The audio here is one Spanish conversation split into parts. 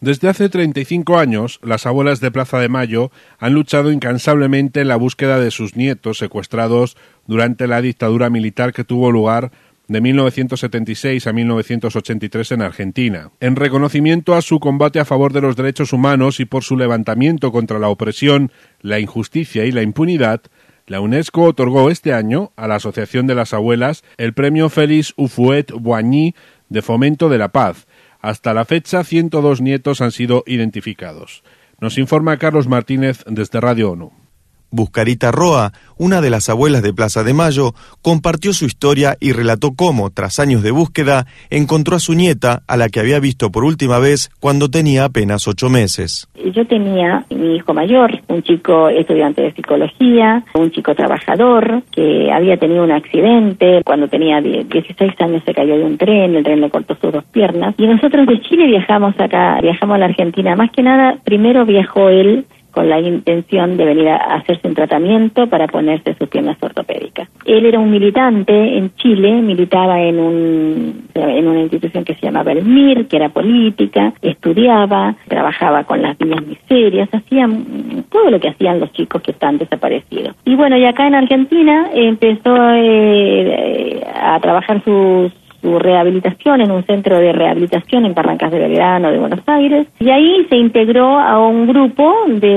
Desde hace 35 años, las abuelas de Plaza de Mayo han luchado incansablemente en la búsqueda de sus nietos secuestrados durante la dictadura militar que tuvo lugar de 1976 a 1983 en Argentina. En reconocimiento a su combate a favor de los derechos humanos y por su levantamiento contra la opresión, la injusticia y la impunidad, la UNESCO otorgó este año a la Asociación de las Abuelas el premio Félix Houphouët-Boigny de Fomento de la Paz. Hasta la fecha, 102 nietos han sido identificados. Nos informa Carlos Martínez desde Radio ONU. Buscarita Roa, una de las abuelas de Plaza de Mayo, compartió su historia y relató cómo, tras años de búsqueda, encontró a su nieta, a la que había visto por última vez cuando tenía apenas 8 meses. Yo tenía mi hijo mayor, un chico estudiante de psicología, un chico trabajador, que había tenido un accidente. Cuando tenía 16 años se cayó de un tren, el tren le cortó sus 2 piernas. Y nosotros de Chile viajamos a la Argentina. Más que nada, primero viajó él con la intención de venir a hacerse un tratamiento para ponerse sus piernas ortopédicas. Él era un militante en Chile, militaba en una institución que se llamaba el MIR, que era política, estudiaba, trabajaba con las villas miserias, hacía todo lo que hacían los chicos que están desaparecidos. Y bueno, y acá en Argentina empezó a trabajar su rehabilitación en un centro de rehabilitación en Barrancas de Belgrano de Buenos Aires, y ahí se integró a un grupo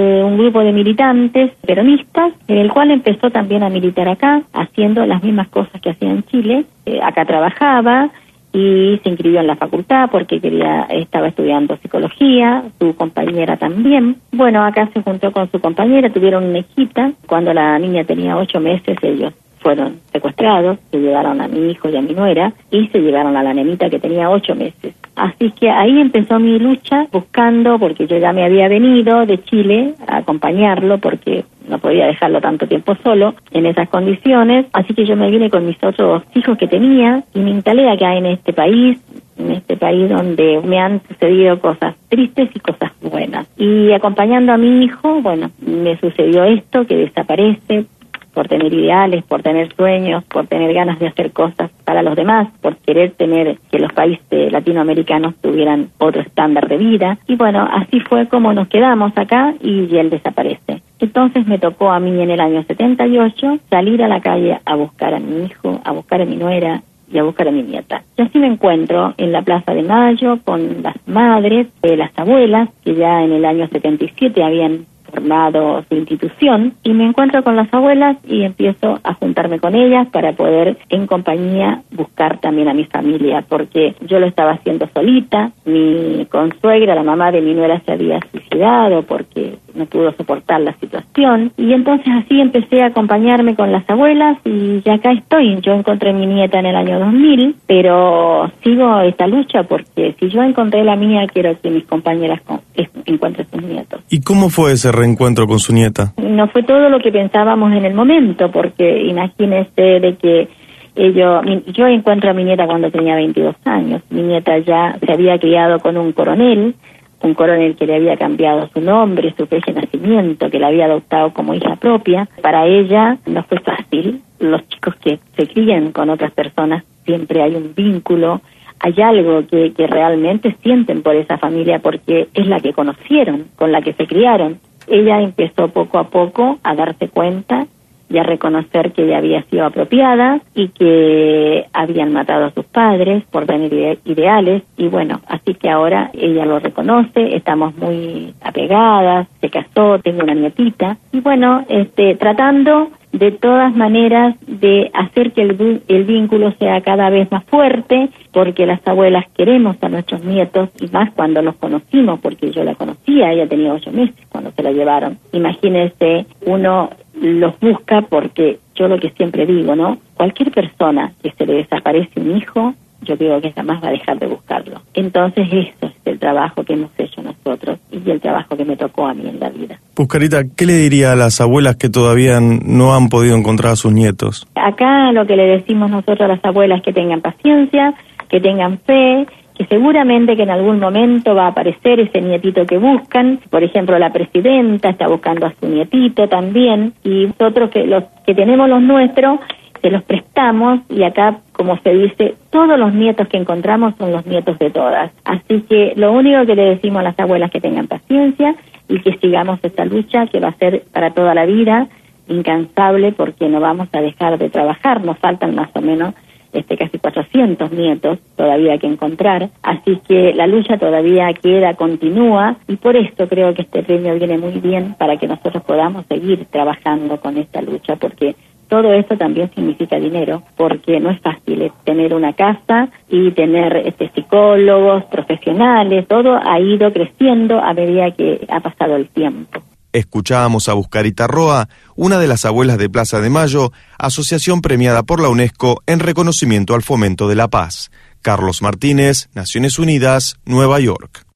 de militantes peronistas, en el cual empezó también a militar acá, haciendo las mismas cosas que hacía en Chile. Acá trabajaba y se inscribió en la facultad porque estaba estudiando psicología, su compañera también. Bueno, acá se juntó con su compañera, tuvieron una hijita. Cuando la niña tenía 8 meses, ellos fueron secuestrados, se llevaron a mi hijo y a mi nuera y se llevaron a la nenita que tenía 8 meses. Así que ahí empezó mi lucha buscando, porque yo ya me había venido de Chile a acompañarlo porque no podía dejarlo tanto tiempo solo en esas condiciones. Así que yo me vine con mis otros hijos que tenía y me instalé acá en este país donde me han sucedido cosas tristes y cosas buenas. Y acompañando a mi hijo, bueno, me sucedió esto, que desaparece por tener ideales, por tener sueños, por tener ganas de hacer cosas para los demás, por querer tener que los países latinoamericanos tuvieran otro estándar de vida. Y bueno, así fue como nos quedamos acá y él desaparece. Entonces me tocó a mí en el año 78 salir a la calle a buscar a mi hijo, a buscar a mi nuera y a buscar a mi nieta. Y así me encuentro en la Plaza de Mayo con las madres, las abuelas, que ya en el año 77 habían formado su institución, y me encuentro con las abuelas y empiezo a juntarme con ellas para poder en compañía buscar también a mi familia, porque yo lo estaba haciendo solita. Mi consuegra, la mamá de mi nuera, se había suicidado porque no pudo soportar la situación, y entonces así empecé a acompañarme con las abuelas y ya acá estoy. Yo encontré a mi nieta en el año 2000, pero sigo esta lucha porque si yo encontré la mía, quiero que mis compañeras encuentren sus nietos. ¿Y cómo fue ese reencuentro con su nieta? No fue todo lo que pensábamos en el momento, porque imagínese de que yo encuentro a mi nieta cuando tenía 22 años. Mi nieta ya se había criado con un coronel que le había cambiado su nombre, su fecha de nacimiento, que la había adoptado como hija propia. Para ella no fue fácil. Los chicos que se crían con otras personas, siempre hay un vínculo, hay algo que realmente sienten por esa familia porque es la que conocieron, con la que se criaron. Ella empezó poco a poco a darse cuenta y a reconocer que ella había sido apropiada y que habían matado a sus padres por tener ideales, y bueno, así que ahora ella lo reconoce, estamos muy apegadas, se casó, tengo una nietita, y bueno, tratando de todas maneras de hacer que el vínculo sea cada vez más fuerte, porque las abuelas queremos a nuestros nietos, y más cuando los conocimos, porque yo la conocía, ella tenía 8 meses cuando se la llevaron. Imagínense, uno los busca porque yo lo que siempre digo, ¿no? Cualquier persona que se le desaparece un hijo, yo digo que jamás va a dejar de buscarlo. Entonces eso es el trabajo que hemos hecho nosotros y el trabajo que me tocó a mí en la vida. Buscarita, ¿qué le diría a las abuelas que todavía no han podido encontrar a sus nietos? Acá lo que le decimos nosotros a las abuelas es que tengan paciencia, que tengan fe, que seguramente que en algún momento va a aparecer ese nietito que buscan. Por ejemplo, la presidenta está buscando a su nietito también, y nosotros los que tenemos los nuestros se los prestamos, y acá como se dice, todos los nietos que encontramos son los nietos de todas. Así que lo único que le decimos a las abuelas, que tengan paciencia y que sigamos esta lucha, que va a ser para toda la vida, incansable, porque no vamos a dejar de trabajar. Nos faltan más o menos casi 400 nietos todavía que encontrar, así que la lucha todavía continúa, y por esto creo que este premio viene muy bien para que nosotros podamos seguir trabajando con esta lucha, porque todo esto también significa dinero, porque no es fácil tener una casa y tener psicólogos, profesionales. Todo ha ido creciendo a medida que ha pasado el tiempo. Escuchábamos a Buscarita Roa, una de las abuelas de Plaza de Mayo, asociación premiada por la UNESCO en reconocimiento al fomento de la paz. Carlos Martínez, Naciones Unidas, Nueva York.